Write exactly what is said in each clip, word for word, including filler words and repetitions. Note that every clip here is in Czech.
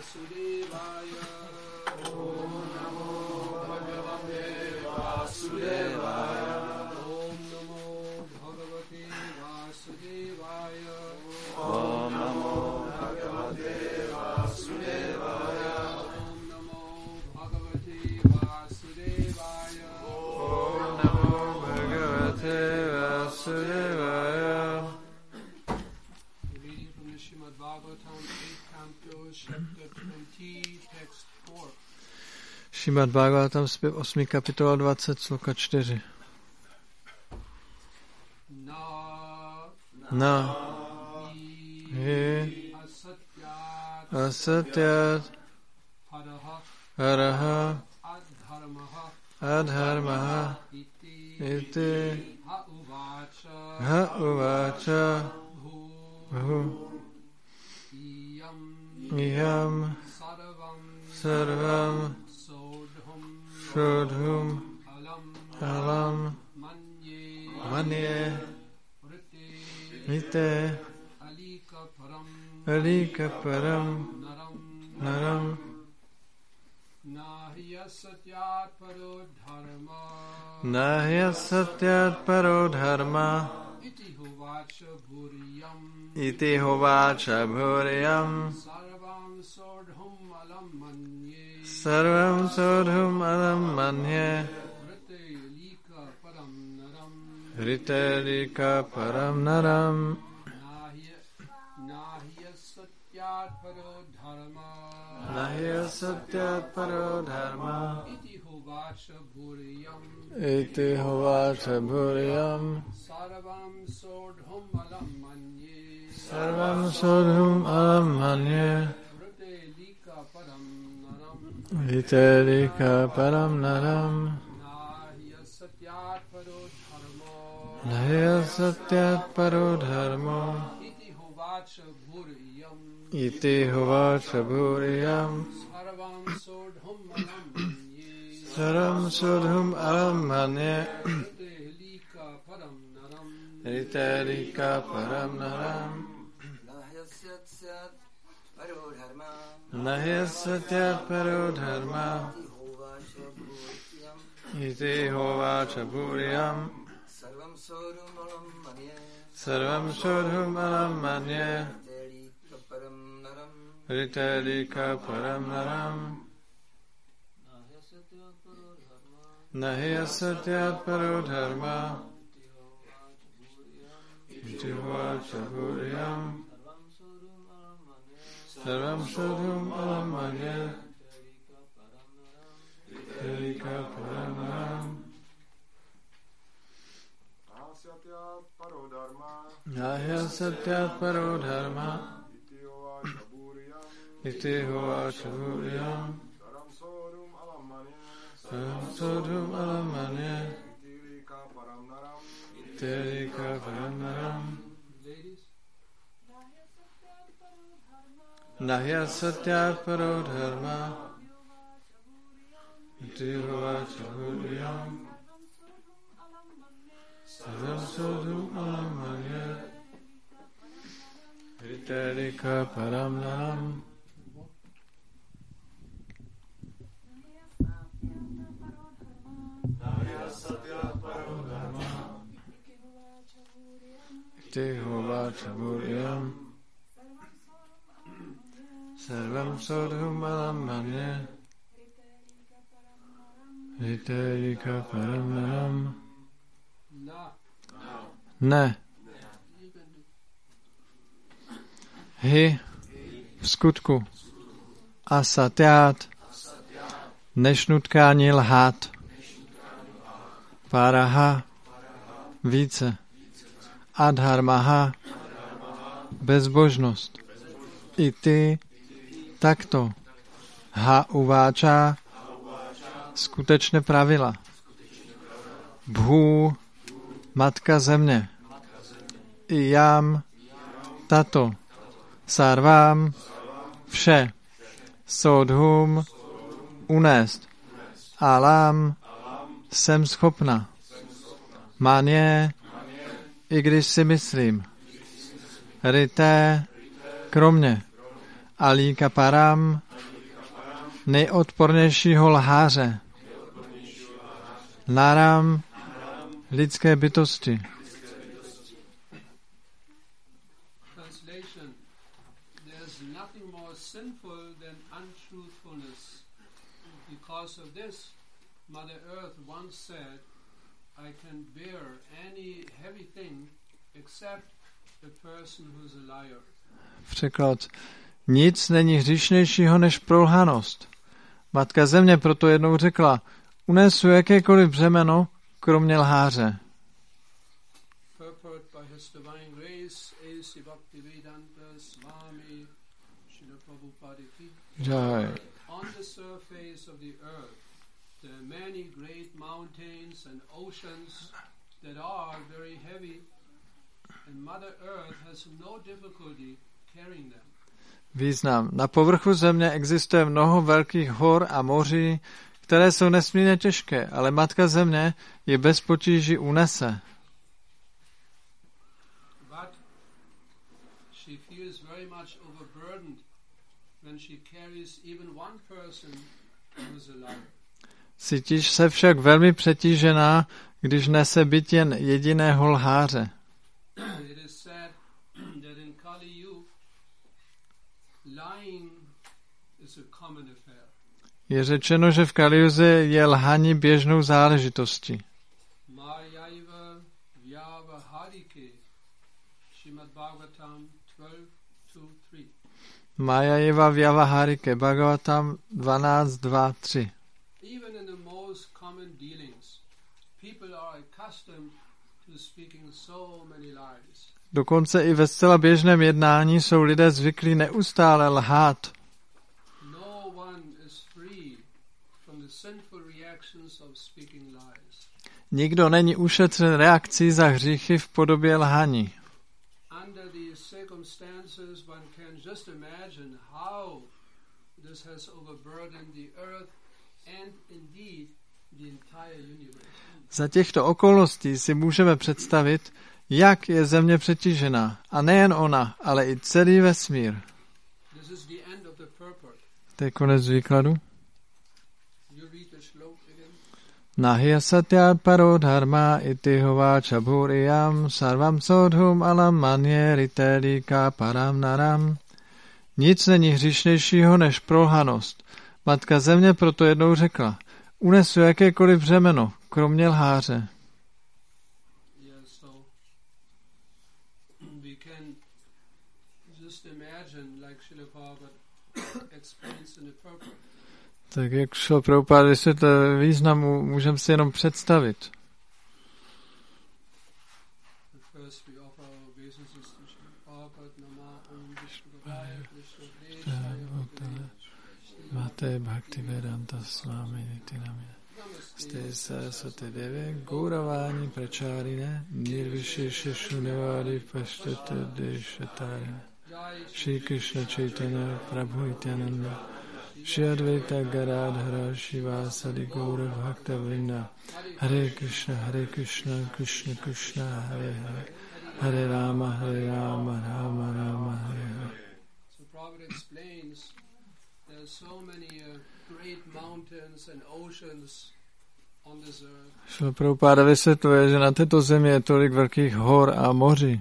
Vasudevaya. Om Namo Bhagavate Vasudevaya. Om Namo Bhagavate Vasudevaya. Om Namo Bhagavate Vasudevaya. Om Namo Bhagavate Vasudevaya. Om Namo Bhagavate Vasudevaya. Reading from the Srimad Bhagavatam, eighth Canto, chapter twenty, text four. Srimad Bhagavatam, zpěv osmá kapitola dvacet, sloka čtyři. Na hi asatyat haraha adharmaha iti ha uvacha bhu iham sarvam shodhum alam manye ite alika param naram Nahya satyat paro dharma nahya satyat paro dharma iti hovacha bhuriyam iti hovacha bhuriyam sarvam sodhum alam manye sarvam sodhum alam manye vrite lika param naram rite lika param naram nahya nahya satyat paro dharma nahya satyat paro dharma iti hovacha bhuriyam iti hovacha bhuriyam sarvam sodhum alam manye sarvam sodhum alam manye vrite lika param naram rite lika param naram nahya satyat paro dharma nahya satyat paro dharma iti hovacha bhuriyam iti hovacha bhuriyam sarvam sodhum alam manye sarvam sodhum alam manye vrite lika param naram rite lika param naram nahya satyat paro dharma iti hovacha bhuriyam sarvam sodhum alam manye rite lika param naram nahya satyat paro dharma iti hovacha bhuriyam sarvam sodhum alam manye rite lika param naram nahya satyat paro dharma iti hovacha bhuriyam sarvam sodhum alam manye rite lika param naram nahya satyat paro dharma iti hovacha bhuriyam sarvam sodhum alam manye rite lika param naram iti hovacha bhuriyam sarvam sodhum alam manye rite lika param naram ne hi v skutku a satyát nešnutkání lhát paraha více adharmaha bezbožnost i ty takto ha uváča skutečné pravila bhů matka země i jám tato sarvám vše sodhum unést alám jsem schopna manje i když si myslím rité kromě Alíka Param, nejodpornějšího lháře. Naram, lidské bytosti. Translation: There's nothing more sinful than untruthfulness. Because of this, Mother Earth once said, I can bear any heavy thing except a person who's a liar. Překlad. Nic není hříšnějšího než prolhanost. Matka Země proto jednou řekla, unesu jakékoliv břemeno, kromě lháře. Purport by His Divine Grace, A C Bhaktivedanta Swami Srila Prabhupada Ki. Jai. On the surface of the earth, there are many great mountains and oceans that are very heavy, and Mother Earth has no difficulty carrying them. Význam. Na povrchu země existuje mnoho velkých hor a moří, které jsou nesmírně těžké, ale Matka Země je bez potíží unese. But she feels very much overburdened when she carries even one person who is a liar. Cítíš se však velmi přetížená, když nese byt jen jediného lháře. It is said that in Kali Yuga, lying is a common affair. Je řečeno, že v Kaliuze je lhaní běžnou záležitostí. Mayaiva Vyavaharike, Srimad Bhagavatam twelve two three. Mayaiva Vyavaharike, Bhagavatam dvanáct dva tři. Even in the most common dealings, people are accustomed to speaking so many lies. Dokonce i ve zcela běžném jednání jsou lidé zvyklí neustále lhát. No one is free from the sinful reactions of speaking lies. Nikdo není ušetřen reakcí za hříchy v podobě lhaní. Under these circumstances, one can just imagine how this has overburdened the earth and indeed the entire universe. Za těchto okolností si můžeme představit, jak je země přetížená. A nejen ona, ale i celý vesmír. This is the end of the purport. To je konec výkladu. You read the shloka again. Nahya satyat paro dharma iti hovacha bhuriyam sarvam sodhum alam manye ritelika param naram. Nic není hříšnějšího než prolhanost. Matka Země proto jednou řekla, unesu jakékoliv břemeno, kromě lháře. Yeah, so we can just imagine, like Srila Prabhupada explains in the purport. Tak jak šlo Prabhupada vysvětlil významu, můžeme si jenom představit. First we offer our obeisances to Srila Prabhupada, Nama Om Vishnu Krishna Deshaya. Máte Bhaktivedanta Swami Nitinami. Ste Saraswati Deve Gauravani Pracharine Nirvishesha Shunyavadi Pashtata Deshatare Shri Krishna Chaitanya Prabhu Nityananda Shri Advaita Gadadhara Shivasadi Gaura Bhakta Vrinda Hare Krishna Hare Krishna Krishna Krishna Hare Hare Hare Rama Hare Rama Rama Rama Hare Hare. So Prabhupada explains there are so many uh, great mountains and oceans on this earth. Šlo Prabhupada vysvětluje, že na této zemi je tolik velkých hor a moří.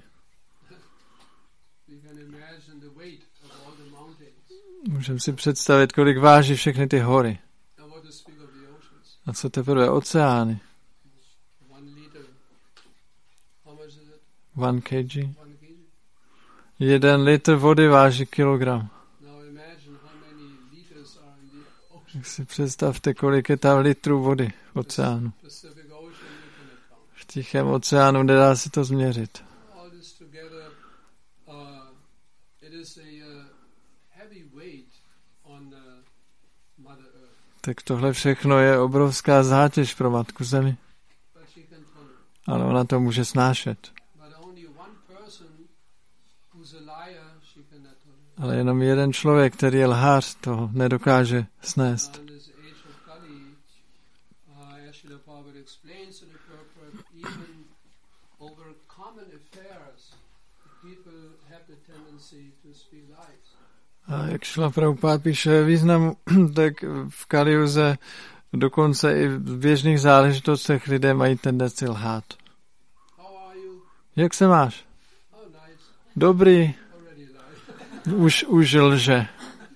We can imagine the weight of all the mountains. Můžeme si představit, kolik váží všechny ty hory. And what to speak of the oceans. A co teprve oceány? One liter. How much is it? One kg. One kg. Jeden litr vody váží kilogram. Now imagine how many liters are in the ocean. Tak si představte, kolik je tam litrů vody v oceánu. Pacific Ocean, you cannot count. V Tichém oceánu nedá se to změřit. All this together, uh, it is a uh, heavy weight on uh, Mother Earth. Tak tohle všechno je obrovská zátěž pro Matku Zemi. But she can tolerate. Ale ona to může snášet. But only one person who's a liar, she cannot tolerate. Ale jenom jeden člověk, který je lhář, to nedokáže snést. In this age of Kali, uh, as Srila Prabhupada explains in the purport, even over common affairs, people have the tendency to speak lies. A jak Šrila Prabhupád píše významu, tak v Kaliuze dokonce i v běžných záležitostech lidé mají tendenci lhát. Jak se máš? Dobrý. Už, už lže.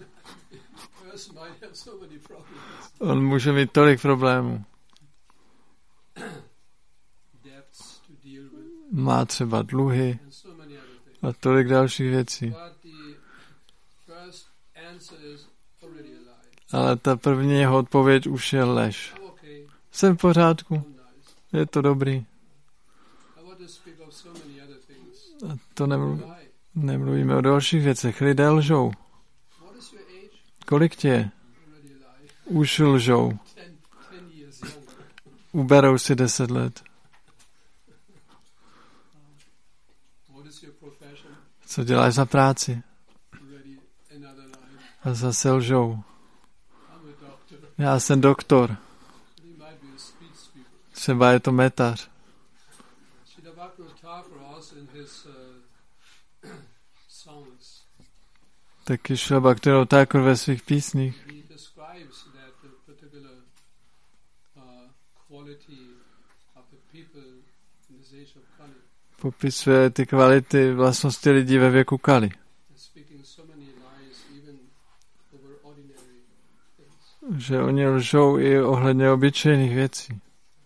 On může mít tolik problémů. Má třeba dluhy a tolik dalších věcí. Ale ta první jeho odpověď už je lež. Jsem v pořádku. Je to dobrý. A to nemluv, nemluvíme o dalších věcech. Lidé lžou. Kolik tě je? Už lžou. Uberou si deset let. Co děláš za práci? A zase lžou. Já jsem doktor. Třeba je to metař. Taky Šrila Bhaktivinoda Thakur ve svých písních popisuje ty kvality vlastnosti lidí ve věku Kali. Že oni lžou i ohledně obyčejných věcí.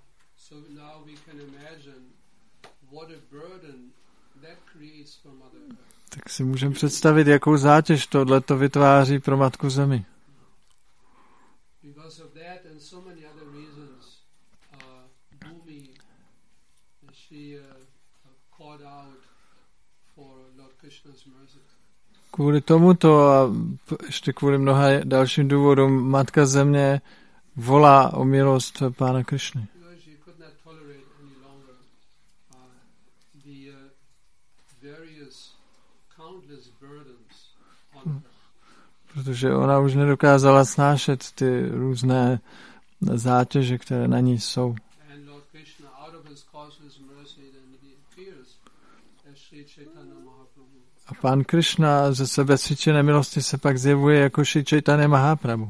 Tak si můžeme představit, jakou zátěž tohleto vytváří pro Matku Zemi. Kvůli tomuto a ještě kvůli mnoha dalším důvodům Matka Země volá o milost Pána Krišny. Protože ona už nedokázala snášet ty různé zátěže, které na ní jsou. A Pán Krišna ze sebe cvičené milosti se pak zjevuje jako Šri Chaitanya Mahaprabhu.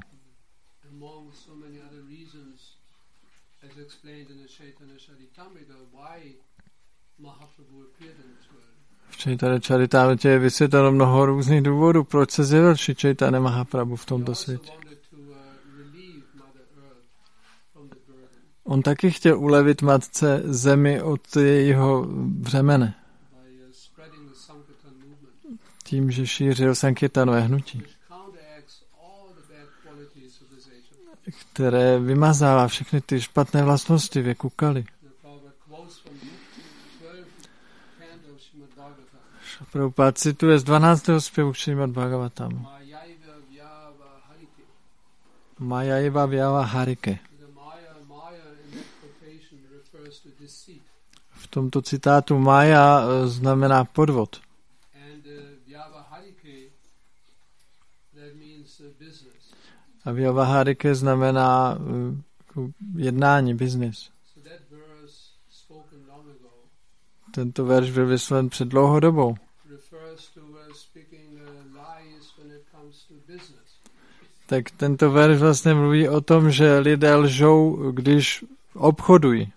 V Chaitanya Charitamrita je vysvětleno mnoho různých důvodů, proč se zjevil Šri Chaitanya Mahaprabhu v tomto světě. On taky chtěl ulevit Matce Zemi od jejího břemene. Tím, že šířil Sankirtanové hnutí, které vymazává všechny ty špatné vlastnosti věku Kali. Prabhupád cituje z dvanáctého zpěvu Šrimad Bhagavatamu. Mayaiva vyava harike. V tomto citátu Maya znamená podvod. A vyavaharike znamená uh, jednání, business. Tento verš byl vysloven před dlouhou dobou. Tak tento verš vlastně mluví o tom, že lidé lžou, když obchodují.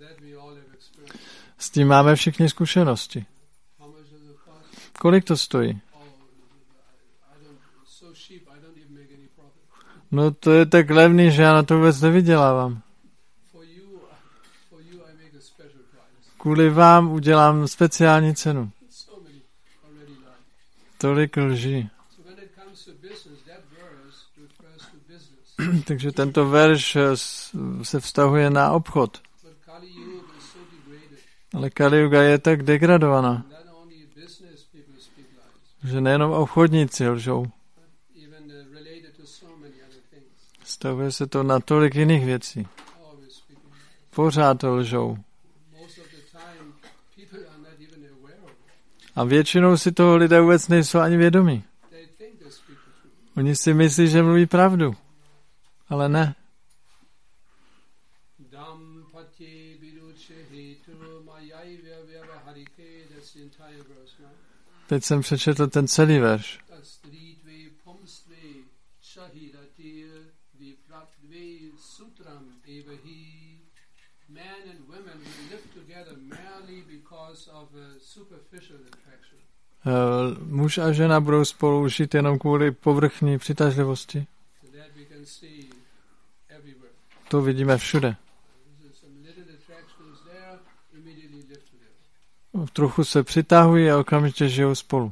S tím máme všichni zkušenosti. Kolik to stojí? No to je tak levný, že já na to vůbec nevydělávám. Kvůli vám udělám speciální cenu. Tolik lží. Takže tento verš se vztahuje na obchod. Ale Kali Yuga je tak degradovaná, že nejenom obchodníci lžou. Vztahuje se to na tolik jiných věcí. Pořád lžou. A většinou si toho lidé vůbec nejsou ani vědomí. Oni si myslí, že mluví pravdu. Ale ne. Teď jsem přečetl ten celý verš. because of a superficial attraction. Uh, muž a žena budou spolu žít jenom kvůli povrchní přitažlivosti. So that we can see everywhere. To vidíme všude. Some little attraction is there, immediately live together. Trochu se přitahují a okamžitě žijou spolu.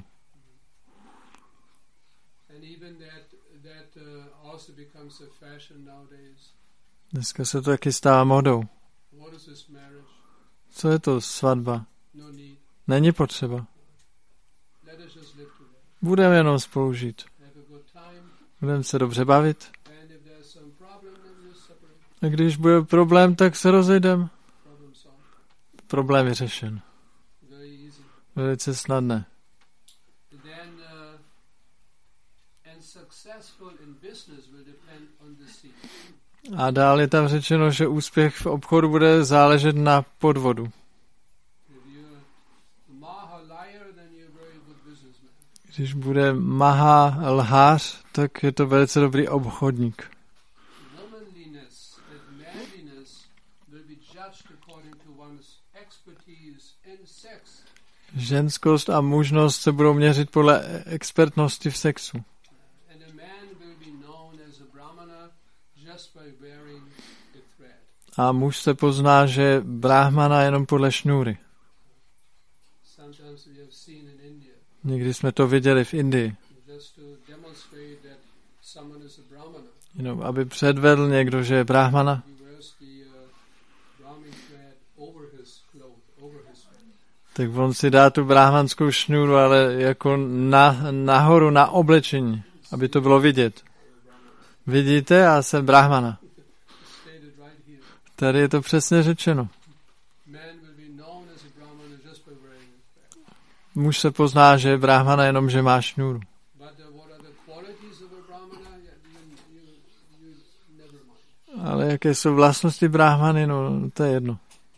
And even that that uh, also becomes a fashion nowadays. Dneska se to taky stává modou. What is this marriage? Co je to svatba? No need. Není potřeba. Let us just live together. Budeme jenom spolu žít. Have a good time. Budeme se dobře bavit. And if there's some problem, then just separate. A když bude problém, tak se rozejdeme. Problem solved. Problém je řešen. Very easy. Velice snadné. Then uh, and successful in business will depend on the seed. A dál je tam řečeno, že úspěch v obchodu bude záležet na podvodu. If you're a maha liar, then you're a very good businessman. Když bude maha lhář, tak je to velice dobrý obchodník. Womanliness and manliness will be judged according to one's expertise in sex. Ženskost a mužnost se budou měřit podle expertnosti v sexu. And a man will be known as a brahmana just by wearing a thread. A muž se pozná, že je brahmana jenom podle šňůry. Sometimes we have seen in India, Někdy jsme to viděli v Indii. just to demonstrate that someone is a brahmana. Jenom aby předvedl někdo, že je brahmana, He wears the uh, brahmin thread over his cloth, over his thread. tak on si dá tu brahmanskou šňůru, ale jako na, nahoru na oblečení, aby to bylo vidět. Vidíte, já jsem brahmana. Stated right here. Tady je to přesně řečeno. Man will be known as a brahmana just by wearing a thread. Muž se pozná, že je brahmana jenom, že má šňůru. But uh, what are the qualities of a brahmana? You, you, you never mind. Ale jaké jsou vlastnosti brahmany, no to je jedno.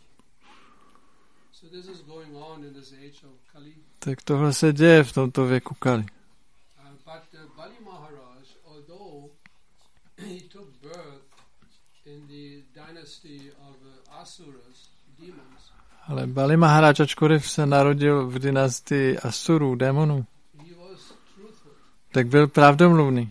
So this is going on in this age of Kali. Tak tohle se děje v tomto věku Kali. Uh, but uh, Bali Maharaj, although he took birth in the dynasty of uh, Asuras, demons, Ale Bali Maharaj, ačkoliv se narodil v dynastii Asurů, démonů, he was truthful. tak byl pravdomluvný.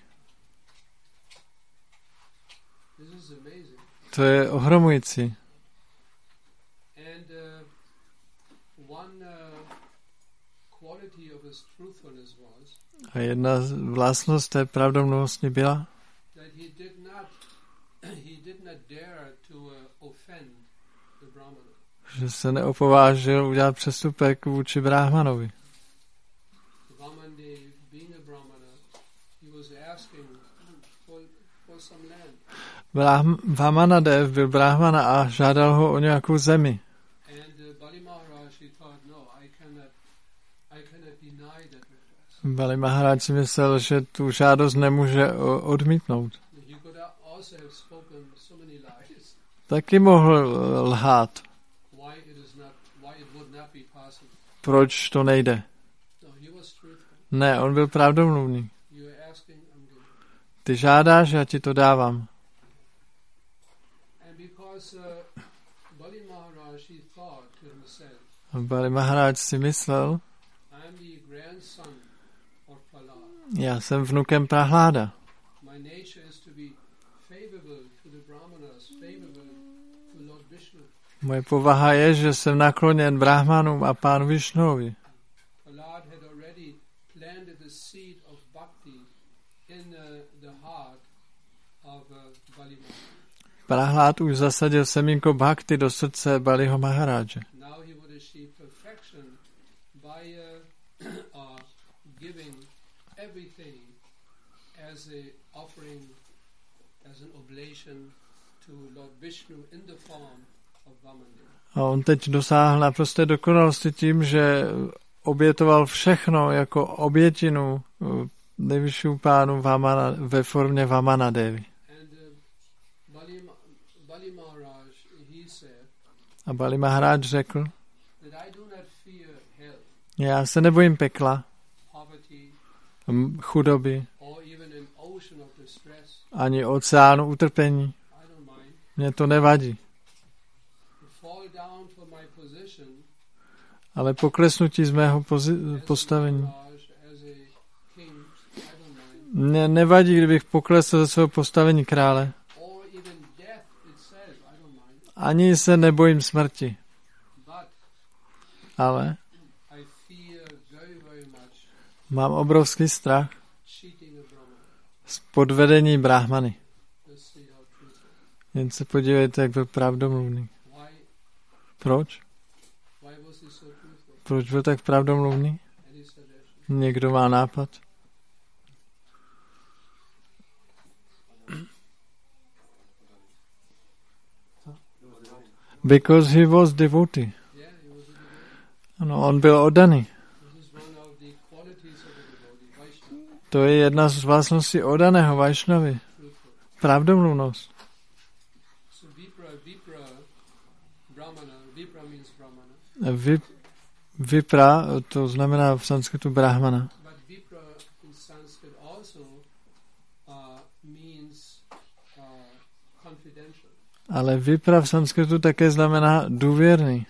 This is amazing. To je ohromující. And uh, one uh, quality of his truthfulness was A jedna z vlastnost té pravdomluvnosti byla, that he did not he did not dare to uh, offend the brahmana. že se neopovážil udělat přestupek vůči brahmanovi. Vaman Dev, being a brahmana, he was asking for, for some land. Brahm, Vamanadev byl brahmana a žádal ho o nějakou zemi. And uh, Bali Maharaj, he thought, no, I cannot, I cannot deny that request. Bali Maharaj si myslel, že tu žádost nemůže o- odmítnout. He could also have spoken so many lies. Taky mohl lhát. Why it is not, why it would not be possible. Proč to nejde? No, he was truthful. Ne, on byl pravdomluvný. You are asking, I'm giving. Ty žádáš, já ti to dávám. And because uh, Bali Maharaj, he thought to himself, Bali Maharaj si myslel, I'm the grandson of Prahlad. já jsem vnukem Prahláda. My nature is to be favorable to the brahmanas, favorable to Lord Vishnu. Moje povaha je, že jsem nakloněn brahmanům a pánu Višnuovi. Prahlad had already planted the seed of bhakti in uh, the heart of uh, Bali Maharaj. Prahlad už zasadil semínko bhakti do srdce Baliho Maharáže. Now he would achieve perfection by uh, uh, giving everything as a offering, as an oblation to Lord Vishnu in the form of Vamandev. A on teď dosáhl naprosté dokonalosti tím, že obětoval všechno jako obětinu nejvyššímu pánu Vamana, ve formě Vamanadevi. And uh, Bali, Bali Maharaj, he said A Bali Maharaj řekl, that I do not fear hell, já se nebojím pekla, poverty, m- chudoby, or even an ocean of distress. ani oceánu utrpení. I don't mind. Mně to nevadí. To fall down from my position Ale poklesnutí z mého pozi- postavení. Mně nevadí, kdybych poklesl ze svého postavení krále. Ani se nebojím smrti. Ale mám obrovský strach z podvedení brahmany. Jen se podívejte, jak byl pravdomluvný. Proč? Proč byl tak pravdomluvný? Někdo má nápad? Because he was devotee. Ano, on byl oddaný. To je jedna z vlastností oddaného Vajšnavy. Pravdomluvnost. Vip, vipra, to znamená v sanskritu brahmana. Ale vipra v sanskritu také znamená důvěrný.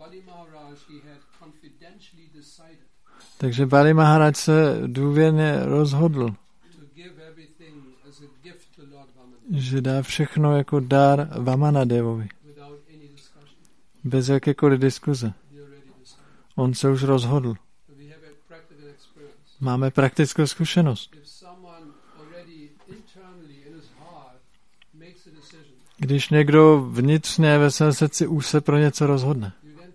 Takže Bali Maharaj se důvěrně rozhodl, že dá všechno jako dár Vamanadevovi. Bez jakékoliv diskuze. On se už rozhodl. Máme praktickou zkušenost. Když někdo vnitřně ve svém srdci už se pro něco rozhodne.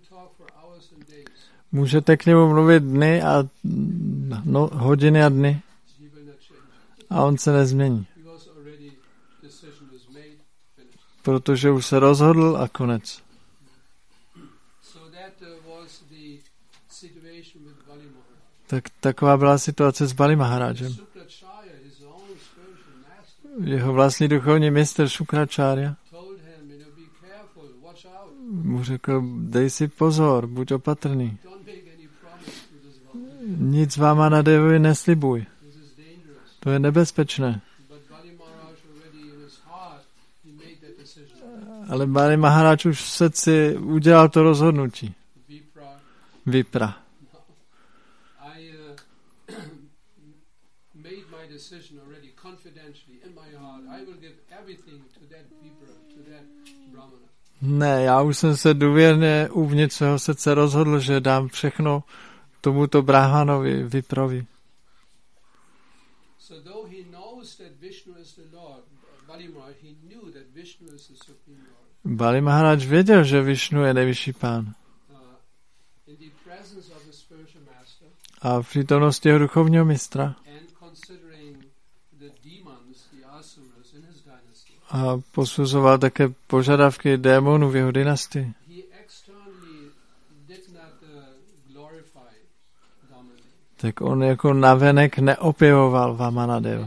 Můžete k němu mluvit dny a no, hodiny a dny a on se nezmění. Protože už se rozhodl a konec. Tak taková byla situace s Bali Maharajem. Jeho vlastní duchovní mistr Šukracharya mu řekl, dej si pozor, buď opatrný. Nic Vamanadevovi neslibuj. To je nebezpečné. Ale Bali Maharaj už v srdci udělal to rozhodnutí. Vipra. Ne, já už jsem se důvěrně uvnitř svého srdce rozhodl, že dám všechno tomuto brahmanovi, Viprovi. Bali Maharaj věděl, že Višnu je nejvyšší pán. A v přítomnosti jeho duchovního mistra a posuzoval také požadavky démonů v jeho dynastii. Tak on jako navenek neopěvoval Vamanadeva.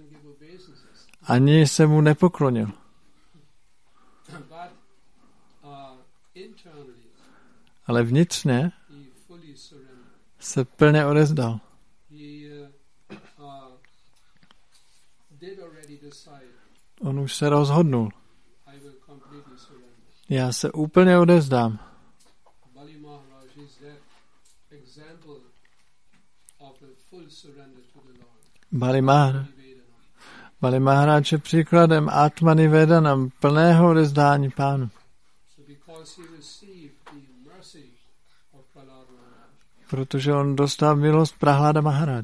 Ani se mu nepoklonil. Ale vnitřně se plně odezdal. On už se rozhodnul. Já se úplně odezdám. Bali Maharaj. Bali Maharaj je příkladem Atmani Vedanam, plného odezdání pánu. Protože on dostal milost Prahlada Maharaj.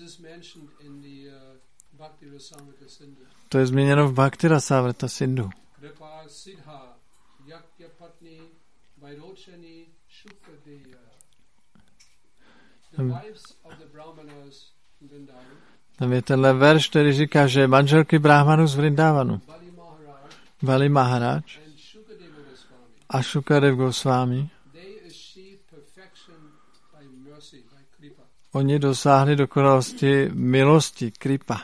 To je zmíněno v Bhakti Rasavrta Sindhu. Tam je tenhle verš, který říká, že manželky Brahmanu z Vrindavanu, Bali Maharaj a Šukadev Goswami, oni dosáhli dokonalosti milosti, kripa.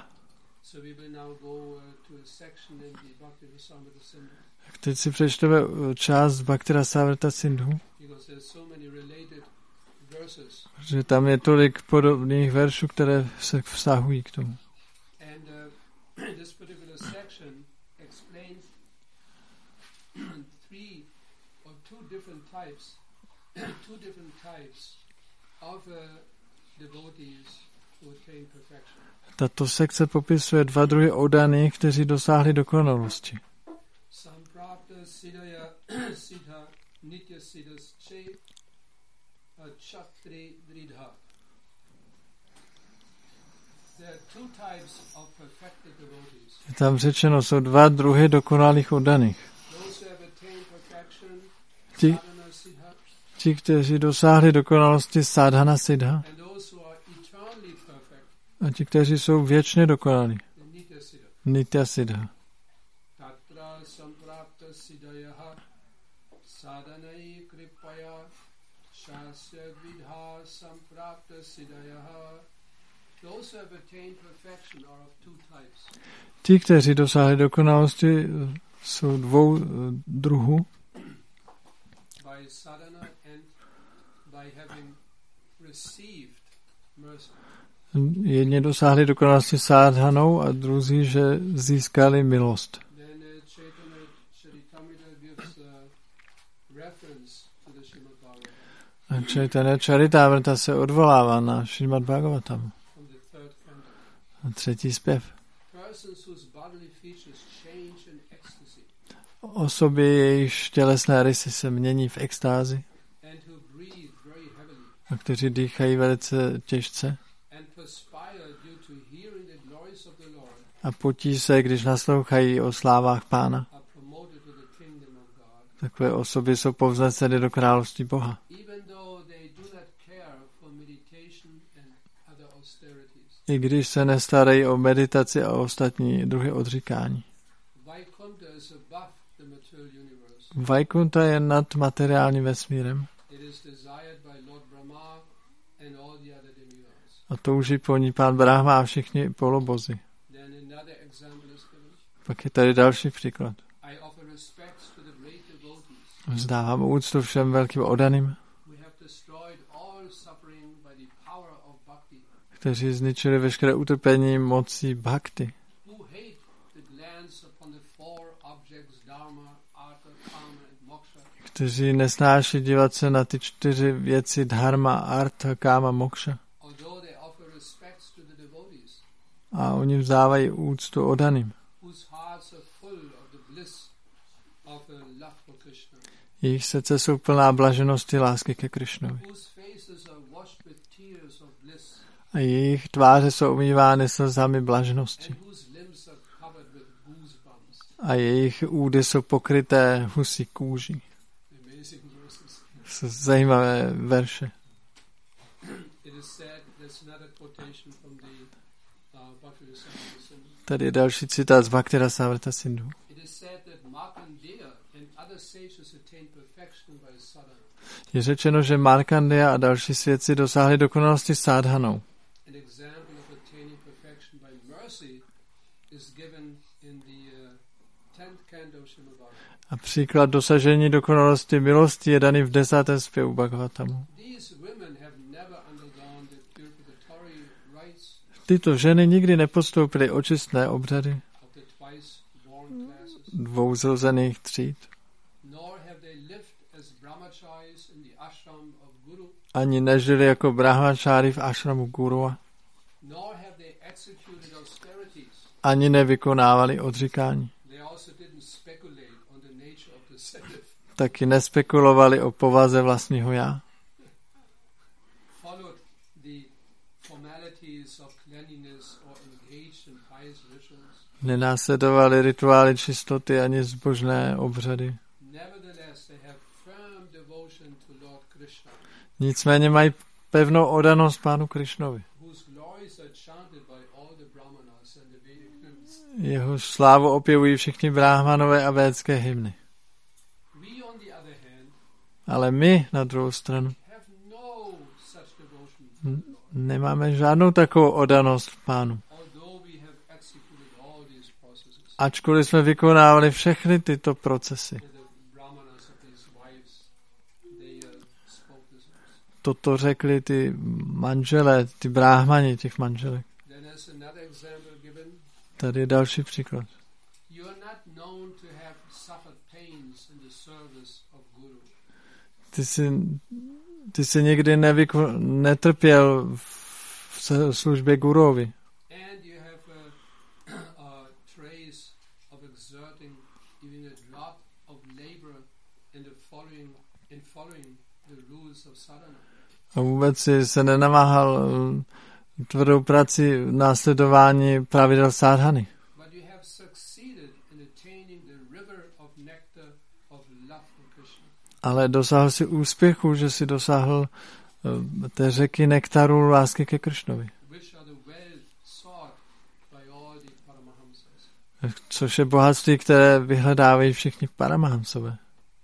Teď si přečteme část Bhakti Rasavrta Sindhu, že tam je tolik podobných veršů, které se vztahují k tomu. two different types of uh, devotees who attain perfection. Tato sekce popisuje dva druhy oddaných, kteří dosáhli dokonalosti. Samprapta siddhaya siddha nitya siddhasche chatri dridha. There are two types of perfected devotees. Je tam řečeno, jsou dva druhy dokonalých oddaných. Those who have attained perfection, Ti, sadhana siddha, ti, kteří dosáhli dokonalosti sadhana siddha, and those who are eternally perfect, a ti, kteří jsou věčně dokonalí. the nitya siddha. Nitya siddha. Tatra samprapta siddhayaha sadhanai kripaya shasya vidha samprapta siddhayaha. Those who have attained perfection are of two types. Ti, kteří dosáhli dokonalosti, jsou dvou eh, druhů. By sadhana and by having received mercy. Jedni dosáhli dokonalosti sadhanou a druzí, že získali milost. Then uh, Chaitanya Charitamrita gives a reference to the Srimad Bhagavatam A Chaitanya Charitamrita se odvolává na Srimad Bhagavatam. from the third canto. A třetí zpěv. Persons whose bodily features change in ecstasy Osoby, jejichž tělesné rysy se mění v extázi and who breathe very heavily a kteří dýchají velice těžce and perspire due to hearing the glories of the Lord a potí se, když naslouchají o slávách Pána. are promoted to the kingdom of God. Takové osoby jsou povzneseny do království Boha. Even though they do not care for meditation and other austerities. I když se nestarají o meditaci a ostatní druhy odříkání. Vaikuntha is above the material universe. Vaikuntha je nad materiálním vesmírem It is desired by Lord Brahma and all the other demigods. a touží po ní Pán Brahma a všichni polobozy. Then another example is given. Pak je tady další příklad. I offer respects to the great devotees Vzdávám úctu všem velkým oddaným, who have destroyed all suffering by the power of bhakti, kteří zničili veškeré utrpení mocí bhakti, who hate the glance upon the four objects dharma, artha, kama and moksha, kteří nesnáší dívat se na ty čtyři věci dharma, artha, kama, moksha. although they offer respects to the devotees, A oni vzdávají úctu oddaným. whose hearts are full of the bliss of a love for Krishna, Jejich srdce jsou plná blaženosti lásky ke Krišnovi. whose faces are washed with tears of bliss, A jejich tváře jsou umývány slzami blaženosti. and whose limbs are covered with goosebumps. A jejich údy jsou pokryté husí kůží. Amazing verses. Jsou zajímavé verše. It is said, there's another quotation from the uh, Bhakti Rasamrita Sindhu. Tady je další citát z Bhakti Rasamrita Sindhu. It is said that Markandeya and other sages attained perfection by sadhana. Je řečeno, že Markandeya a další svědci dosáhli dokonalosti sádhanou. An example of attaining perfection by mercy is given in the uh, tenth canto of Srimad Bhagavatam. A příklad dosažení dokonalosti milosti je daný v desátém zpěvu Bhagavatamu. These women have never undergone the purificatory rites Tyto ženy nikdy nepodstoupily očistné obřady of the twice born classes, dvou zrozených tříd, nor have they lived as brahmacharis in the ashram of Guru, ani nežili jako brahmačári v ashramu Gurua, nor have they executed austerities. ani nevykonávali odříkání. They also didn't speculate on the nature of the self, Taky nespekulovali o povaze vlastního já. followed the formalities of cleanliness or engaged in pious rituals. Nenásledovali rituály čistoty ani zbožné obřady. Nevertheless, they have firm devotion to Lord Krishna, Nicméně mají pevnou oddanost Pánu Krišnovi. whose glories are chanted by all the brahmanas and the Vedic hymns. Jeho slávu opěvují všichni bráhmanové a védské hymny. We, on the other hand, Ale my, na druhou stranu, have no such devotion to the Lord, nemáme žádnou takovou oddanost Pánu. although we have executed all these processes. Ačkoliv jsme vykonávali všechny tyto procesy. The brahmanas of these wives, they uh, spoke this verse. Toto řekli ty manželé, ty bráhmani těch manželek. Then there's another example given. Tady je další příklad. You are not known to have suffered pains in the service of Guru. ty jsi, ty jsi nikdy nevyko, netrpěl v službě guruovi. And you have a, a trace of exerting even a drop of labor in the following in following the rules of sadhana. A vůbec si se nenamáhal tvrdou práci v následování pravidel sadhany. But you have succeeded in attaining the river of nectar of love for Krishna. Ale dosáhl si úspěchu, že si dosáhl té řeky nektaru lásky ke Kršnovi. Which are the well sought by all the Paramahamsas. Což je bohatství, které vyhledávají všichni Paramahamsové.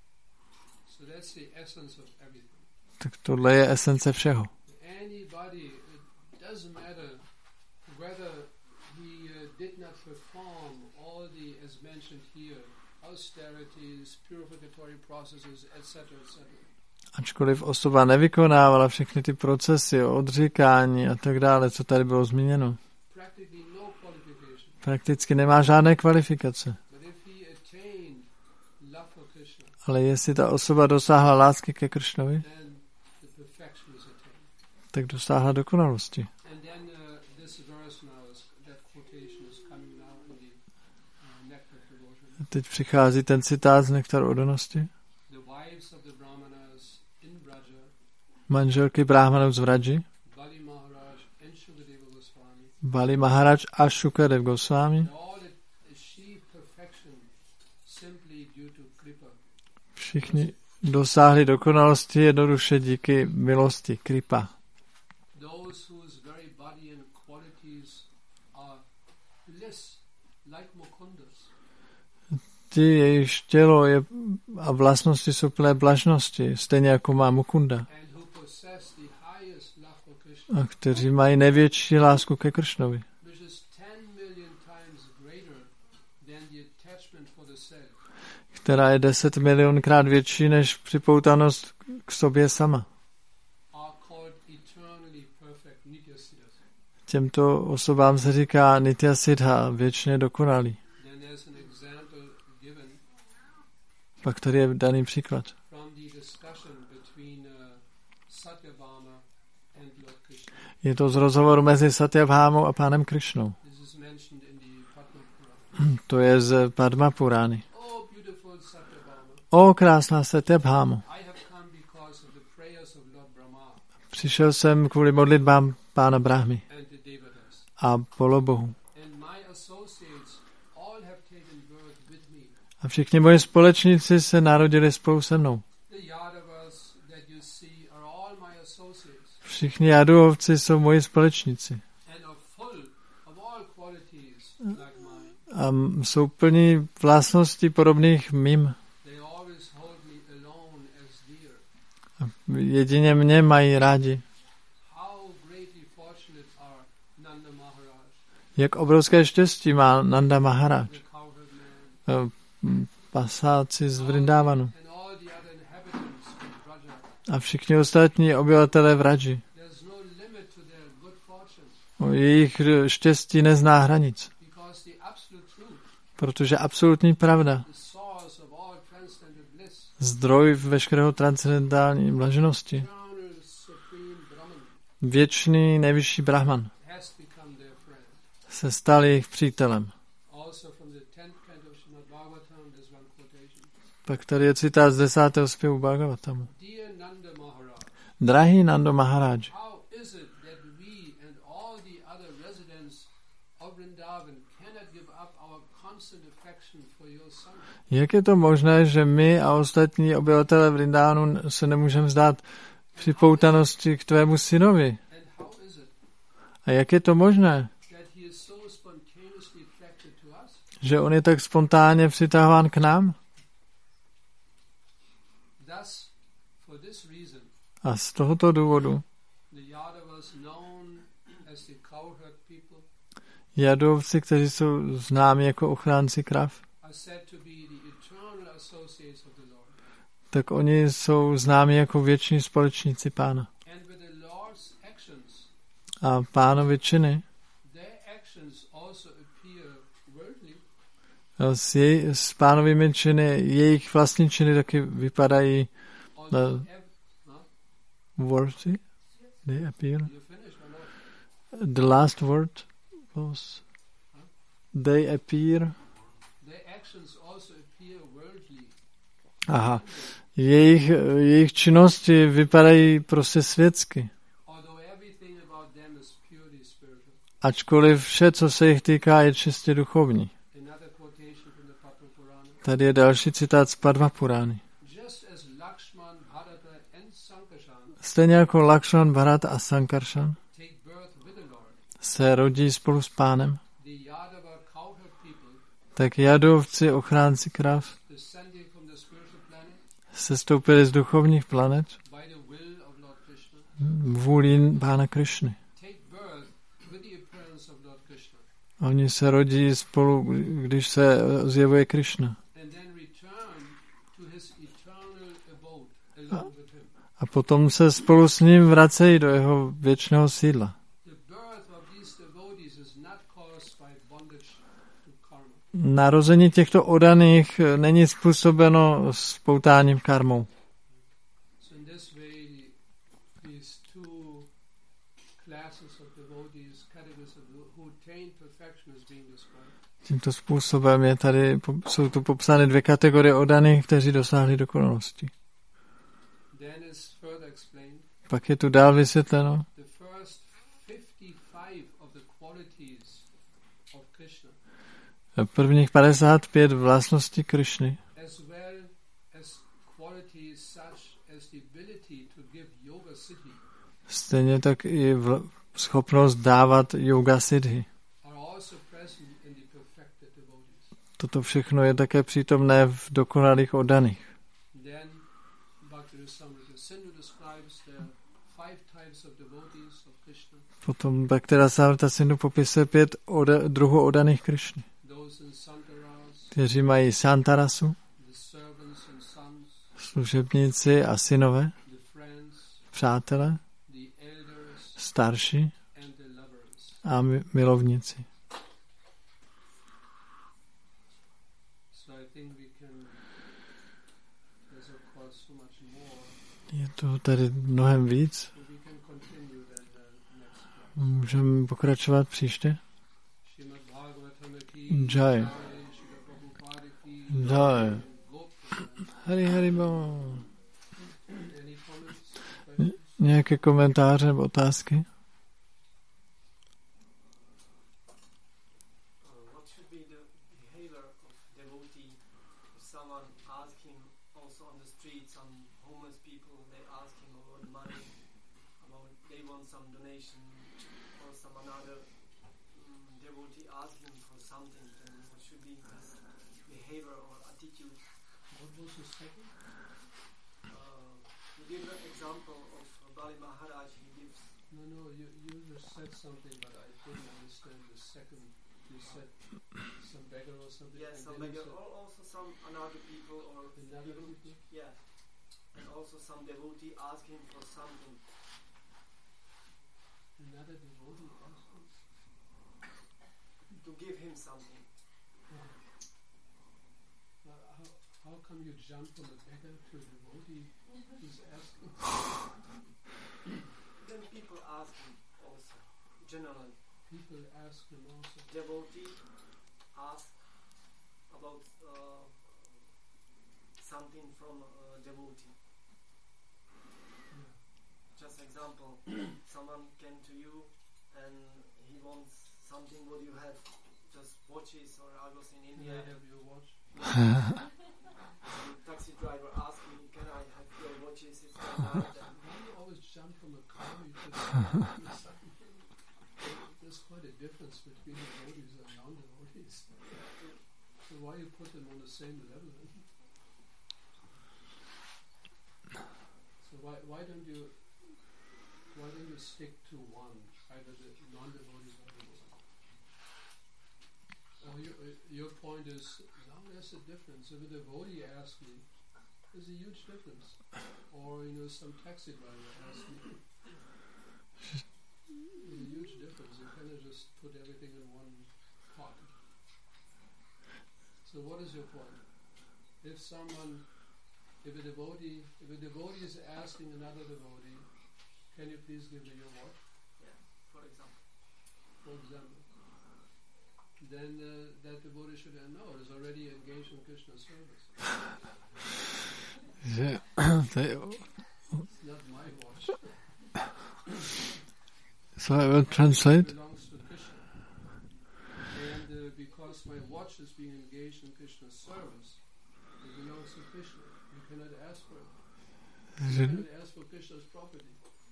So that's the essence of everything. Tak tohle je esence všeho. Anybody, it doesn't matter whether he uh, did not perform all the, as mentioned here, austerities, purificatory processes, et cetera, et cetera. Ačkoliv osoba nevykonávala všechny ty procesy, odříkání a tak dále, co tady bylo zmíněno. Practically no qualification. Prakticky nemá žádné kvalifikace. But if he attained love for Krishna, Ale jestli ta osoba dosáhla lásky ke Kršnovi, then the perfection is attained. tak dosáhla dokonalosti. And then uh, this verse now, is, that quotation is coming now in the uh, Nectar of Devotion. Teď přichází ten citát z Nektaru oddanosti. The wives of the Brahmanas in Braja, Manželky bráhmanů z Vraji, Bali Maharaj and Shukadeva Goswami, Bali Maharaj a Shukadev Goswami, and all achieved perfection simply due to kripa. všichni dosáhli dokonalosti jednoduše díky milosti, kripa. Those whose very body and qualities are bliss, like Mukunda's. Ti, jejichž tělo je a vlastnosti jsou plné blažnosti, stejně jako má Mukunda, And who possess the highest love for Krishna, a kteří mají největší lásku ke Kršnovi, which is ten million times greater than the attachment for the self. která je deset milionkrát větší než připoutanost k sobě sama. Are called eternally perfect Nityasiddhas. Těmto osobám se říká Nitya Siddha, věčně dokonalý. Then there's an example given Pak tady je daný příklad. from the discussion between uh, Satyabhama and Lord Krishna. Je to z rozhovoru mezi Satyabhámou a pánem Krišnou. This is mentioned in the Padma Purana. To je z Padma Purány. Oh, beautiful Satyabhama, O krásná Satyabhámo, I have come because of the prayers of Lord Brahma přišel jsem kvůli modlitbám pána Brahmy and the Devatas. a polobohu. And my associates all have taken birth with me. A všichni moji společníci se narodili spolu se mnou. The Yadavas that you see are all my associates Všichni Jaduovci jsou moji společníci. and are full of all qualities like mine. A m- jsou plní vlastností podobných mým. They always hold me alone as dear. A jedině mě mají rádi. How greatly fortunate are Nanda Maharaj, Jak obrovské štěstí má Nanda Maharaj, the cowherd man, eh, m, pasáci z Vrindávanu and all the other inhabitants of Braja. a všichni ostatní obyvatelé Vraji. There's no limit to their good fortune O jejich štěstí nezná hranic, because the absolute truth, protože absolutní pravda, the source of all transcendental bliss, zdroj veškerého transcendentální blaženosti, eternal supreme Brahman, věčný nejvyšší Brahman, has become their friend. se stal jejich přítelem. Also from the tenth canto of Srimad Bhagavatam, there's one quotation. Pak tady je citát z desátého zpěvu Bhagavatamu. Dear Nanda Maharaj, Drahý Nando Maharaj, how is it that we and all the other residents of Vrindavan cannot give up our constant affection for your son? jak je to možné, že my a ostatní obyvatelé Vrindánu se nemůžeme vzdát připoutanosti k tvému synovi? And how is it A jak je to možné, that he is so spontaneously attracted to us? že on je tak spontánně přitahován k nám? Thus, for this reason, A z tohoto důvodu the Yadavas, known as the cowherd people, Jadovci, kteří jsou známi jako ochránci krav, are said to be the eternal associates of the Lord. tak oni jsou známi jako věční společníci pána. And with the Lord's actions, A pánovi činy their actions also appear worldly, s, jej, s pánovými činy, jejich vlastní činy taky vypadají Although The ev- huh? worthy, they appear. You finished or not? The last word was they appear. Their actions also appear worldly. Aha. Jejich, jejich činnosti vypadají prostě světsky. Although everything about them is purely spiritual. Ačkoliv vše, co se jich týká, je čistě duchovní. Another quotation from the Padma Purana. Tady je další citát z Padma Purány. Just as Lakshman, Bharata and Sankarshan Stejně jako Lakshman, Bharata a Sankarshan take birth with the Lord, se rodí spolu s pánem, the Yadava cowherd people tak jadovci, ochránci krav, descending from the spiritual planet sestoupili z duchovních planet by the will of Lord Krishna, vůlí pána Krišny. take birth with the appearance of Lord Krishna, Oni se rodí spolu, když se zjevuje Krišna. and then return to his eternal abode along with him. A potom se spolu s ním vracejí do jeho věčného sídla. The birth of these devotees is not caused by bondage to karma. Narození těchto odaných není způsobeno spoutáním karmou. So in this way, these two classes of devotees, categories of devo- who attain perfection is being described. Tímto způsobem je tady, jsou tu popsány dvě kategorie odaných, kteří dosáhli dokonalosti. Then is further explained Pak je tu dál vysvětleno, the first fifty-five of the qualities of Krishna, prvních padesát pět vlastností Krišny, as well as qualities such as the ability to give yoga siddhi, stejně tak i vl- schopnost dávat yoga siddhi. are also present in the perfected devotees. Toto všechno je také přítomné v dokonalých oddaných. Then Bhakti-rasamrita Sindhu describes the five types of devotees of Krishna, Potom Bhaktirasamrita Sindhu popisuje pět oda- druhů oddaných Krišny, those in Santaras, kteří mají Santarasu, the servants and sons, služebníci a synové, the friends, přátelé, the elders, starší and the lovers. a mi- milovníci. So I think we can, there's of course so much more, Je to tady mnohem víc. but we can continue then the next class. Můžeme pokračovat příště. Srimad Bhagavatam ki Jai. jai, Srila Prabhupada ki Jai. Gopal. Hari Hari Bo. Any comments? questions? Nějaké komentáře nebo otázky? Uh, what should be the behavior of devotee if someone asks him also on the street, some homeless people, they ask him about money, about they want some donation, or some another um, devotee ask him for something, then what should be his behavior or attitude? What was the second? Uh, to give an example of Bali Maharaj, he gives No, no, you, you just said something, but I didn't understand the second. You said some beggar or something. yes, and some then you beggar, said or also some another people, or Another even- people? yeah, and also some devotee asking for something. Another devotee asking. To give him something. Uh, how, how come you jump from a beggar to a devotee who's asking? Then people ask him also. Generally, People ask him also. devotee ask about uh, something from uh, devotee. Yeah. Just example, someone came to you and he wants something what you have, just watches or argos in Can India. I have your watch? The taxi driver asked me, can I have your watches? It's my night. And Why do you always jump from a car? You should There's quite a difference between devotees and non-devotees. So why you put them on the same level? So why why don't you why don't you stick to one, either the non-devotees or devotees? Or you, uh, your point is now there's a difference. If a devotee asks me, there's a huge difference. Or you know some taxi driver asks me. There's a huge difference. You cannot just put everything in one pot. So what is your point? If someone if a devotee, if a devotee is asking another devotee, can you please give me your watch? Yeah, for example. For example, then uh, that devotee should know is already engaged in Krishna's service. Že, to je, It's not my watch. so I will translate. It belongs to Krishna. And uh, because my watch is being engaged in Krishna's service, it belongs to Krishna. You cannot ask for it. You Že, cannot ask for Krishna's property.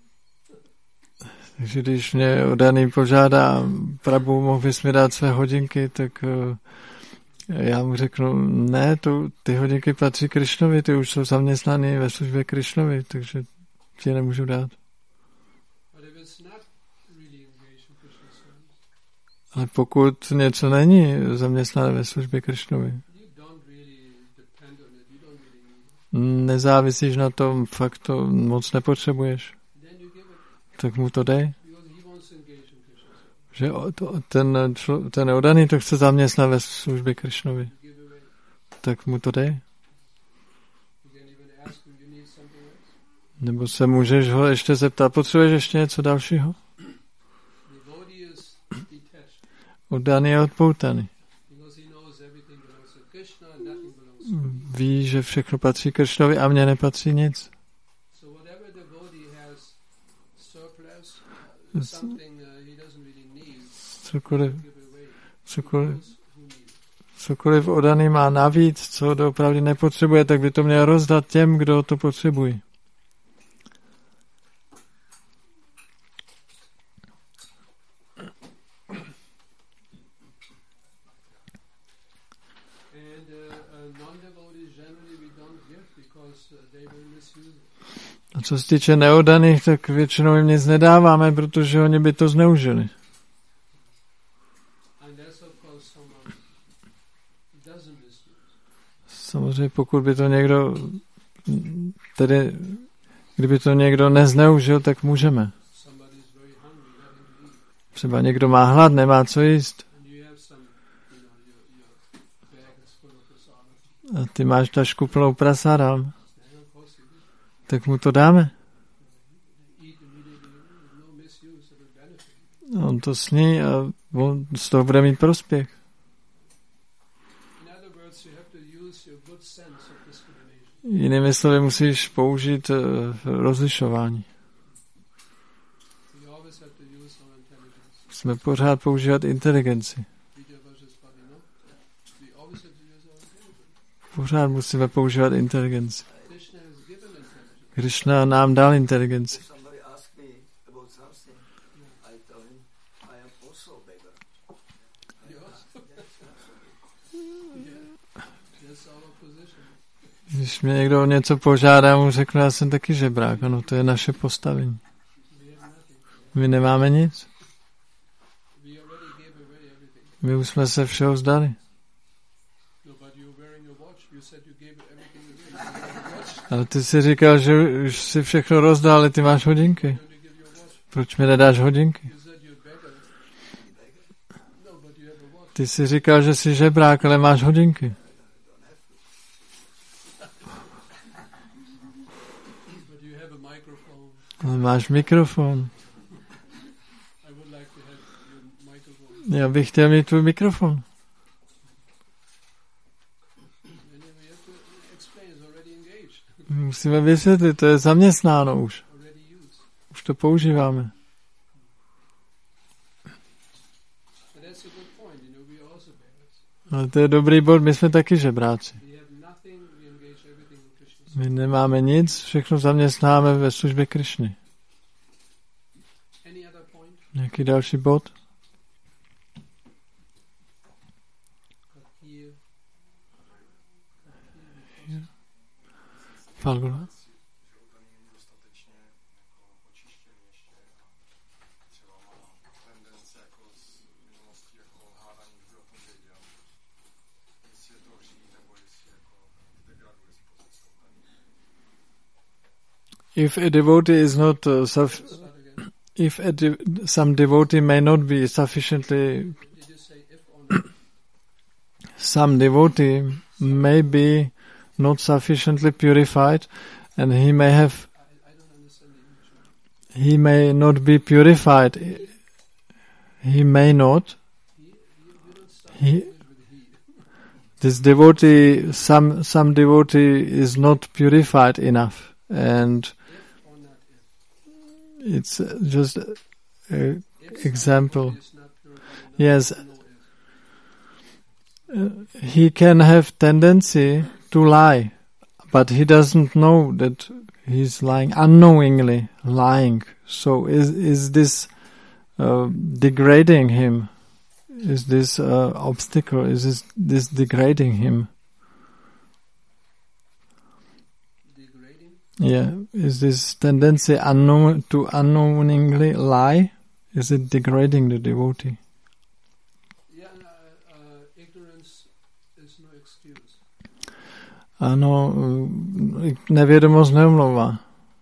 takže když mě odaný požádá, Prabhu, mohl bys mi dát své hodinky, tak uh, já mu řeknu, ne, to, ty hodinky patří Krišnovi, ty už jsou zaměstnaný ve službě Krišnovi, takže ti je nemůžu dát. But if it's not really engaged in Krishna's service, Ale pokud něco není zaměstnané ve službě Krišnovi, you don't really depend on it. You don't really need it. nezávisíš na tom, fakt to moc nepotřebuješ, Then you give it tak mu to dej. because he wants to engage in Krishna's service. Že o- to, ten, člo, ten odaný to chce zaměstnat ve službě Krišnovi, You give away. tak mu to dej. You can even ask him, you need something else. Nebo se můžeš ho ještě zeptat, potřebuješ ještě něco dalšího? Devotee is detached Odaný je odpoutaný. because he knows everything belongs to Krishna and nothing belongs to me. Ví, že všechno patří Krišnovi a mně nepatří nic. So whatever devotee has surplus, uh, something uh, he doesn't really need, Cokoliv, give it away. cokoliv, Those who need it. cokoliv odaný má navíc, co doopravdy nepotřebuje, tak by to měl rozdat těm, kdo to potřebují. And uh, uh, non-devotees generally we don't give because uh, they will misuse it. A co se týče neodaných, tak většinou jim nic nedáváme, protože oni by to zneužili. Unless of course someone doesn't misuse it. Samozřejmě pokud by to někdo, tedy kdyby to někdo nezneužil, tak můžeme. Somebody is very hungry, let him eat. Třeba někdo má hlad, nemá co jíst. And you have some, you know, your, your bag is full of prasada. A ty máš tašku plnou prasádám, Then of course you eat. tak mu to dáme. Eat immediately, no misuse, it will benefit. On to sní a on z toho bude mít prospěch. In other words, you have to use your good sense of discrimination. Jinými slovy musíš použít uh, rozlišování. We always have to use our intelligence. Musíme pořád používat inteligenci. Vidya Vajraspati, no? We always have to use our intelligence. Pořád musíme používat inteligenci. Krishna has given intelligence. Krishna nám dal inteligenci. If somebody asks me about something, I tell him I am also a beggar. Yes. That's our position. Když mě někdo o něco požádá, mu řeknu, já jsem taky žebrák. Ano, to je naše postavení. We have nothing. My nemáme nic. We already gave away everything. My už jsme se všeho vzdali. No, but you're wearing your watch. You said you gave everything away. You have a watch. Ale ty jsi říkal, že už si všechno rozdal, ale ty máš hodinky. You only give your watch. Proč mi nedáš hodinky? You said you're beggar. No, but you have a watch. Ty jsi říkal, že jsi žebrák, ale máš hodinky. But you have a microphone. Ale máš mikrofon. I would like to have your microphone. Já bych chtěl mít tvůj mikrofon. And then we have to explain. It's already engaged. Musíme vysvětlit, to je zaměstnáno už. Already used. Už to používáme. But that's a good point. You know, we are also beggars. Ale to je dobrý bod, my jsme taky žebráci. We have nothing. We engage everything in Krishna's My nemáme nic, všechno zaměstnáme ve službě Krišny. Any other point? Nějaký další bod? Here. Falguna? že odaný není dostatečně jako očištěný ještě a třeba má tendence jako z minulosti jako hádání, kdo o tom věděl. Jestli je to hřích, nebo jestli jako degraduje z pozice odaný. If a devotee is not uh, suff- Start again. if a de- some devotee may not be sufficiently, Did you say if or not? some devotee may be not sufficiently purified, and he may have, I, I don't understand the English one. he may not be purified. He may not. He, you, you don't start He, English with he. this devotee, some some devotee is not purified enough, and If or not if. it's uh, just a If example. somebody is not purified enough, Yes, no if. uh, he can have tendency to lie, but he doesn't know that he's lying, unknowingly lying. So is is this uh, degrading him? Is this uh, obstacle? Is this, this degrading him? Degrading? Yeah. Is this tendency unknown to unknowingly lie? Is it degrading the devotee? Yeah, uh, uh, ignorance is no excuse. Ano, uh, nevědomost neomlouvá.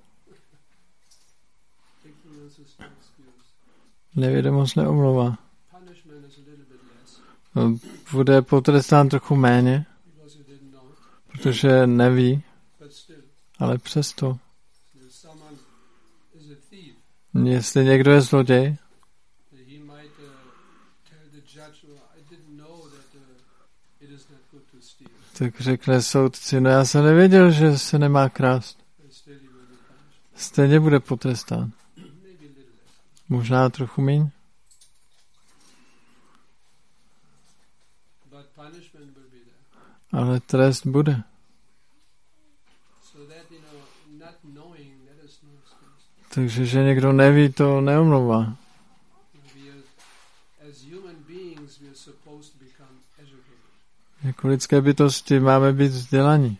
Ignorance is no excuse. Nevědomost neomlouvá. Punishment is a little bit less Uh, Bude potrestán trochu méně, because you didn't know, protože neví, but still, ale přesto. if someone is a thief, Jestli někdo je zloděj, he might uh, tell the judge, well, I didn't know that uh, it is not good to steal. tak řekne soudci, no já jsem nevěděl, že se nemá krást. But still he will be punished. Stejně bude potrestán. Maybe a little less. Možná trochu míň, But punishment will be there. ale trest bude. So that, you know, not knowing, that is no excuse. Takže, že někdo neví, to neomlouvá. We are, as human beings, we are supposed to become educated. Jako lidské bytosti máme být vzdělaní.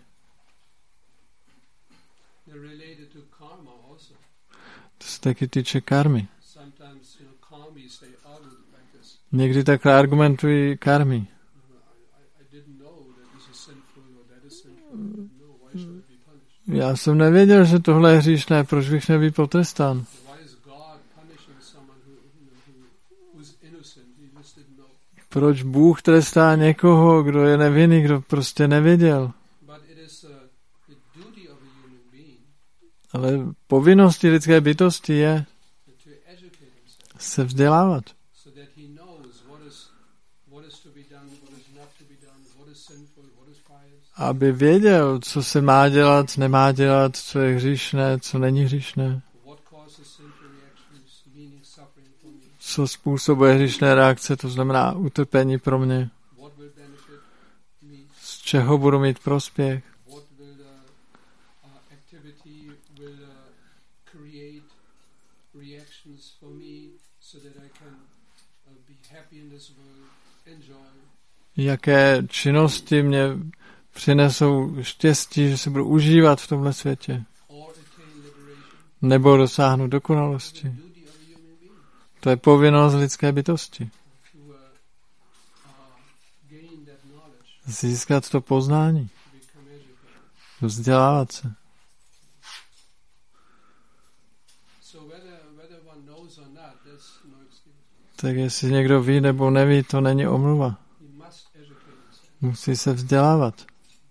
They're related to karma also. To se taky týče karmy. Sometimes, you know, karmis, they argue like this. Někdy takhle argumentují karmy. You know, I, I, I didn't know that this is sinful or that is sinful. I didn't know. Why should I be punished? Já jsem nevěděl, že tohle je hříšné, proč bych měl být potrestán? Why is God punishing someone who, you know, who was innocent? He just didn't know. Proč Bůh trestá někoho, kdo je nevinný, kdo prostě nevěděl? But it is uh, the duty of a human being Ale povinností lidské bytosti je to educate himself se vzdělávat, so that he knows what is what is to be done, what is not to be done, what is sinful, what is pious. aby věděl, co se má dělat, nemá dělat, co je hříšné, co není hříšné, What causes sinful reactions, meaning suffering for me? co způsobuje hříšné reakce, to znamená utrpení pro mě, What will benefit me? z čeho budu mít prospěch, What will the uh, activity will uh, create reactions for me so that I can uh, be happy in this world, enjoy? jaké činnosti mě přinesou štěstí, že se budu užívat v tomhle světě, Or attain liberation. nebo dosáhnout dokonalosti. The duty of a human being To je povinnost lidské bytosti. to uh, uh, gain that knowledge, Získat to poznání, to become educated. vzdělávat se. So whether whether one knows or not, there's no excuse. Tak jestli někdo ví nebo neví, to není omluva. He must educate himself. Musí se vzdělávat.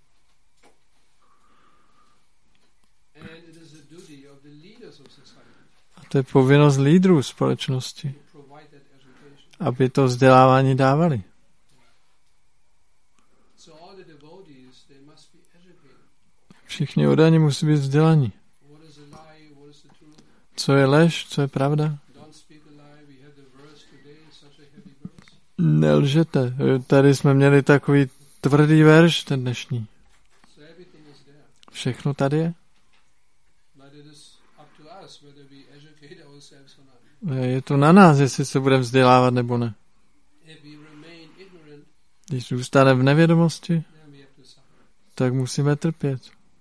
And it is the duty of the leaders of society A to je povinnost lídrů společnosti, to provide that education. aby to vzdělávání dávali. So all the devotees, they must be educated. Všichni oddaní musí být vzdělaní. What is a lie? What is the truth? Co je lež, co je pravda? Don't speak a lie. We had the verse today, such a heavy verse. Nelžete. Tady jsme měli takový tvrdý verš, ten dnešní. So everything is there. Všechno tady je. But it is up to us whether we educate ourselves or not. Je to na nás, jestli se budeme vzdělávat nebo ne. If we remain ignorant, Když zůstaneme v nevědomosti, then we have to suffer. tak musíme trpět.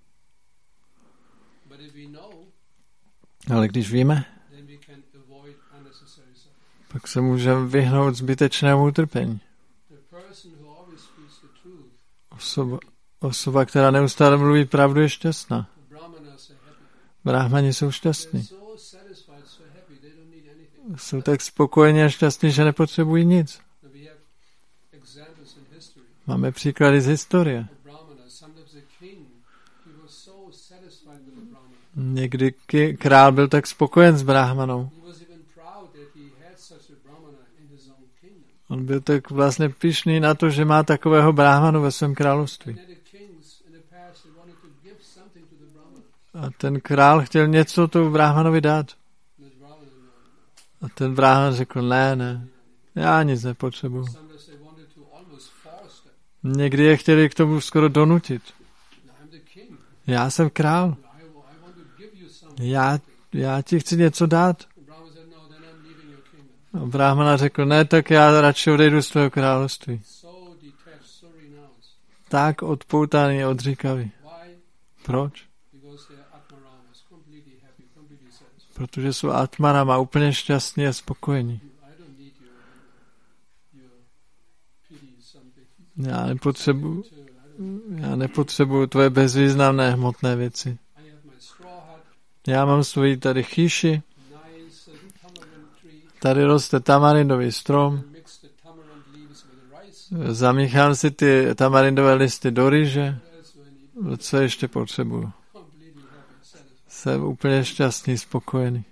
But if we know, Ale když víme, then we can avoid unnecessary suffering. pak se můžeme vyhnout zbytečnému utrpení. The person who always speaks the truth, Osoba, osoba, která neustále mluví pravdu, je šťastná. the brahmanas are happy. Brahmani jsou They're šťastní. so satisfied, so happy, they don't need anything. Jsou tak spokojení a šťastní, že nepotřebují nic. And we have examples in history Máme příklady z historie. of brahmanas. Sometimes the king, he was so satisfied with the brahmana. Někdy ki- král byl tak spokojen s brahmanou. He was even proud that he had such a brahmana in his own kingdom. On byl tak vlastně pyšný na to, že má takového bráhmanu ve svém království. And then the kings in the past, they wanted to give something to the brahmana. A ten král chtěl něco tomu bráhmanovi dát. And the brahmana, no, no. A ten bráhman řekl, ne, ne, já nic nepotřebuji. Sometimes they wanted to almost force them. Někdy je chtěli k tomu skoro donutit. No, I'm the king. Já jsem král. I, I want to give you something. Já, já ti chci něco dát. The brahmana said, no, then I'm leaving your kingdom. A bráhmana řekl, ne, tak já radši odejdu z tvého království. So detached, so renounced. Tak odpoutaný, odříkavý. Why? Proč? Because they are atmaramas, completely happy, completely satisfied. Protože jsou atmarama úplně šťastní a spokojení. I don't need your, your pity something. Já nepotřebuju, To, I don't, já nepotřebuju tvoje bezvýznamné hmotné věci. I have my straw hut, Já mám svoji tady chýši, nice uh, tamarind tree. tady roste tamarindový strom, I mix the tamarind leaves with the rice. zamíchám si ty tamarindové listy do rýže, That's when you co ještě potřebuju. completely happy, satisfied. Jsem úplně šťastný, spokojený.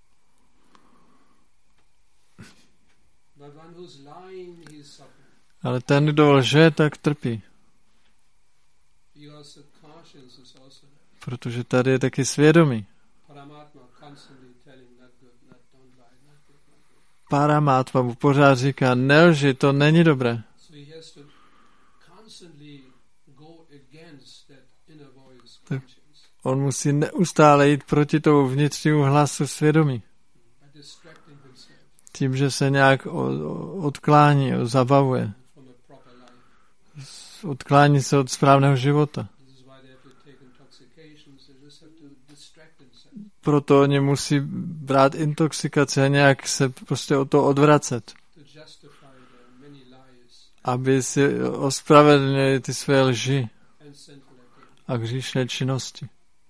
But one who's lying, he's suffering. Ale ten, kdo lže, tak trpí. Because the conscience is also there. Protože tady je taky svědomí. Paramatma constantly telling not good, not don't lie, not good, not good. Paramátma mu pořád říká, nelži, to není dobré. So he has to constantly go against that inner voice Tak. conscience On musí neustále jít proti tomu vnitřnímu hlasu svědomí. by distracting himself Tím, že se nějak o- o- odklání, zabavuje. from a proper life. Odklání se od správného života. This is why they have to take intoxications. They just have to distract themselves Proto oni musí brát intoxikaci a nějak se prostě o to odvracet. to justify their many lies Aby si ospravedlnili ty své lži and sinful activities. a hříšné činnosti.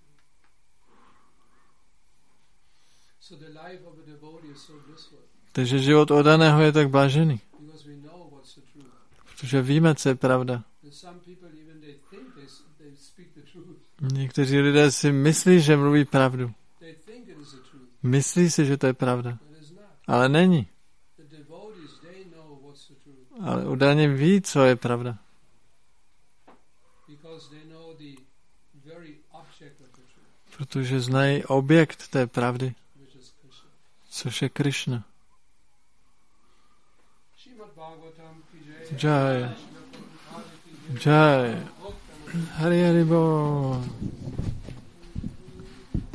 So the life of a devotee is so blissful Takže život oddaného je tak blažený. because we know what's the truth. Protože víme, co je pravda. And some people even they think they s- they speak the truth. Někteří lidé si myslí, že mluví pravdu. They think it is the truth, Myslí si, že to je pravda. but it's not. Ale není. The devotees they know what's the truth Ale oddaně ví, co je pravda. because they know the very object of the truth, Protože znají objekt té pravdy, which is Krishna. což je Krishna. Srimad Bhagavatam ki jai. Jai. Srimad Prabhupada ki jai. Jai. Hari Hari Bol.